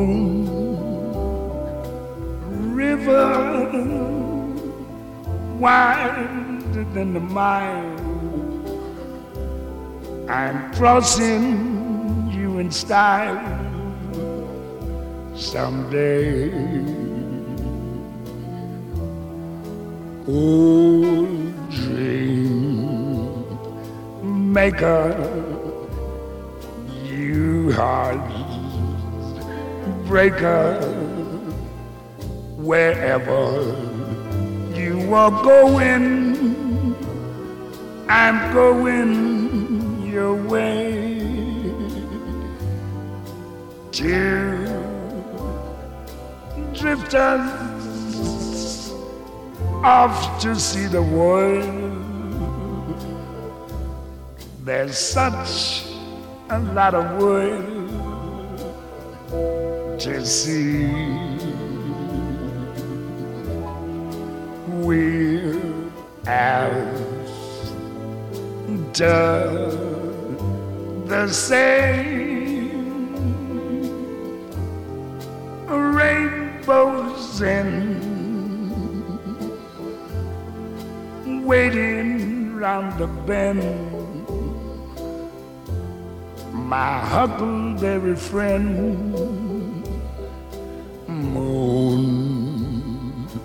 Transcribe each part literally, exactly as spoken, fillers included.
Moon River, wider than the mile, I'm crossing you in style someday. Old dream maker, you heartbreaker, wherever you are going, I'm going your way. Two drifters off to see the world. There's such a lot of world to see. We're after the same rainbows in waiting round the bend. My huckleberry friend, Moon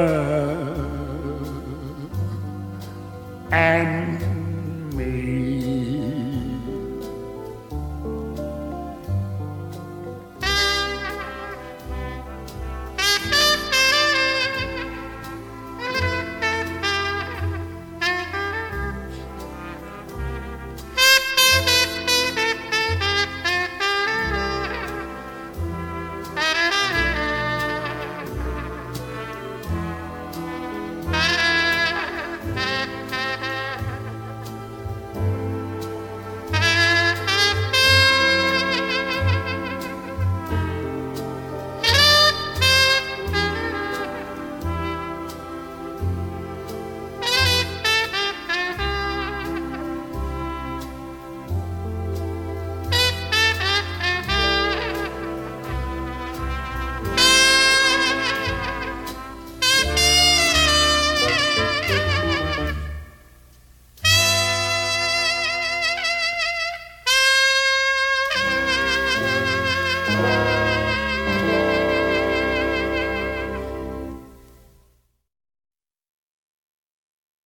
River and me.